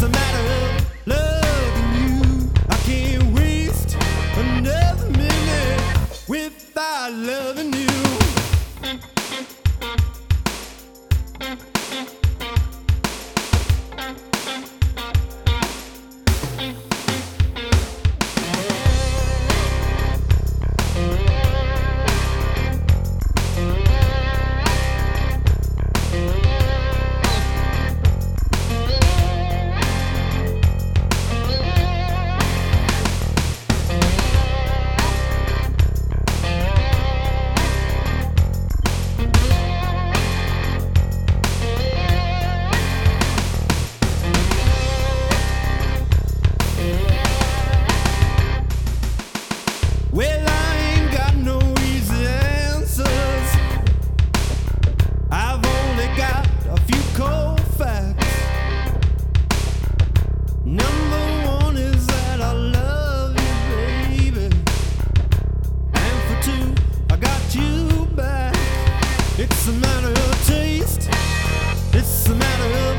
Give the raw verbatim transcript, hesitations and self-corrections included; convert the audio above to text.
It's a matter of loving you. I can't waste another minute without loving you. Well, I ain't got no easy answers. I've only got a few cold facts. Number one is that I love you, baby. And for two, I got you back. It's a matter of taste. It's a matter of